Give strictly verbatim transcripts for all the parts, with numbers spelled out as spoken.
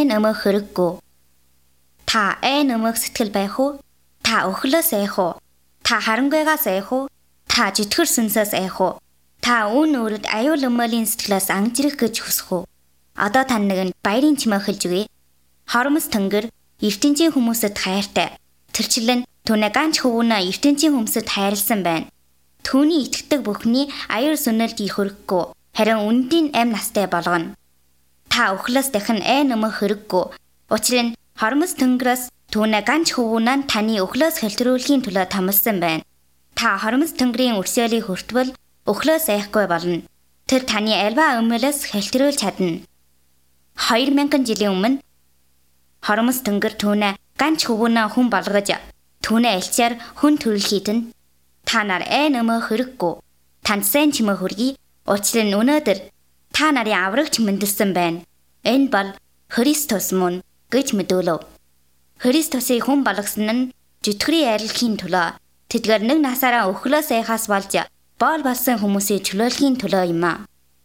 нэмэх хэрэггүй. Та ээ нэмэх сэтгэл байх уу? Та өхлөөс айх уу? Та харангуйгаас айх уу? Та житгэр сүнсээс айх уу? Та үн өөрөд аюул өмөөлийн сэтгэлээс ангижрэх гэж хүсэх үү? Одоо тань нэгэнд баярын чимээ хэлж өгье. Хоромс тэнгэр ертөнцийн хүмүүсэд хайртай. Тэрчлэн түүнээ ганц хөвгүнээ ертөнцийн хүмүүсэд хайрлсан байна. Түүний итгэдэг бүхний аяр сүнэлд ий хөрөхгүй. Харин үндийн амь настай болгоно. Та өхлөөс дахин ээ нэмэх хэрэггүй. Учир нь хоромс тэнгэрээс түүнээ ганц хөвгүнээ таны өхлөөс хэлтрүүлэхийн төлөө томилсон байна. Та хоромс тэнгэрийн өрсөөлийг хүртвэл өхлөөс айхгүй болно. Тэр таны альва өмөлөөс хэлтрүүлж чадна. хоёр мянган жилийн өмнө хоромс тэнгэр түүнээ ганц хөвгүнээ хүн болгож түүнээ альчаар хүн төрөл хийтэн. Та нар ээ нэмэх хэрэггүй. Танд сайн чимээ хүргэе. Учир нь өнөөдөр та нарын аврагч мэндэлсэн байна. Энэ бол Христос мөн гэж мэдүүлв. Христосыг хүн болгосон нь житгэрийн арилгахын төлөө. Тэдгээр нэг насаараа өхлөөс айхаас болж боол болсон хүмүүсийн чөлөөлхийн төлөө юм а.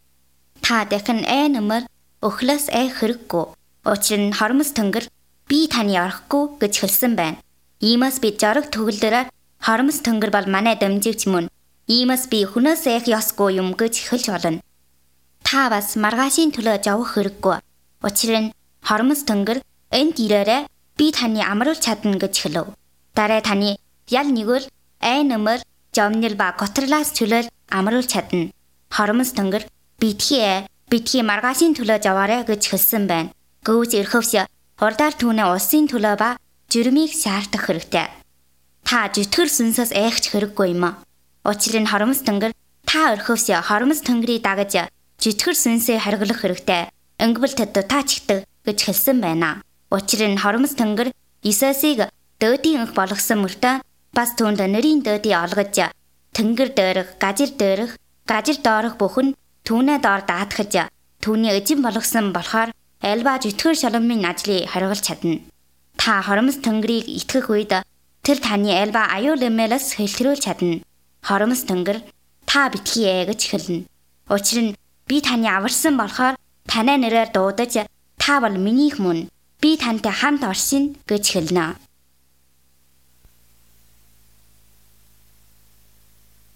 Та дахин ээ нэмэр өхлөөс айх хэрэггүй. Учир нь хоромс тэнгэр би таны орохгүй гэж хэлсэн байна. Иймээс би жаргал төгөлдөр хоромс тэнгэр бол манай дамжигч мөн. Иймээс би хүнээс айх ёсгүй юм гэж хэлж болно. Та бас маргаашийн төлөө жавах хэрэггүй. Учир нь хоромс тэнгэр энд ирээрээ би таны амруулж чадна гэж хэлв. Дараа таны ял нэгэл ээ нэмэр жомнил ба готрлаас чөлөөл амруулж чадна. Хоромс тэнгэр битгий битгий маргаашийн төлөө жаваарэ гэж хэлсэн байна. Гүйж эрхөвс хурдаар түүнээ улсын төлөө ба жирмийг шаардах хэрэгтэй. Та житгэр сүнсээс айхч хэрэггүй юм а. Учир нь хоромс тэнгэр та өрхөвс хоромс тэнгэрийг дагаж житгэр сүнсээ харгалах хэрэгтэй. Ингэвэл тэд таачдаг гэж хэлсэн байна. Учир нь хоромс тэнгэр Исесийг дөөдийн өнх болгосон мөртөө бас түүнд нэрийн дөөдийг олгож тэнгэр дээрх, гажир дээрх, гажир доорх бүхэн түүнээ доор даатгаж түүний эзэн болгосон болохоор альва житгэр шалмын ажлыг харгалж чадна. Та хоромс тэнгэрийг итгэх үед тэр таны альва аюул эмээлээс хэлтрүүлж чадна. Хоромс тэнгэр та битгий ээ гэж хэлнэ. Учир нь би таны аварсан болохоор танай нэрээр дуудаж та бол минийх мөн. Би тантай хамт оршин гэж хэлнэ.